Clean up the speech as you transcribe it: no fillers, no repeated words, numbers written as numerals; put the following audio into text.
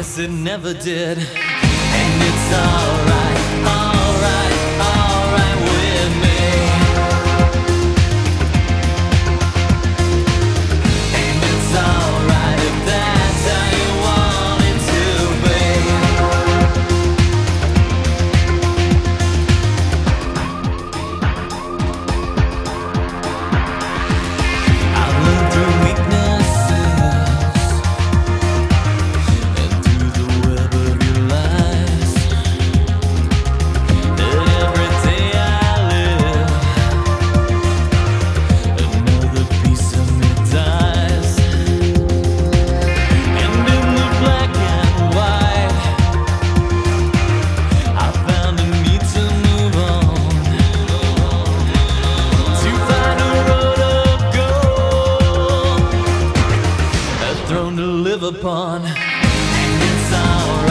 guess it never did. And it's alright, alright, alright with me. And it's alright if that's how you want it to be. I've learned through weaknesses and through the web of your lies that every day I live, another piece of me dies. And in the black and white, I found a need to move on, to find a road of gold, a throne to live upon. And it's alright.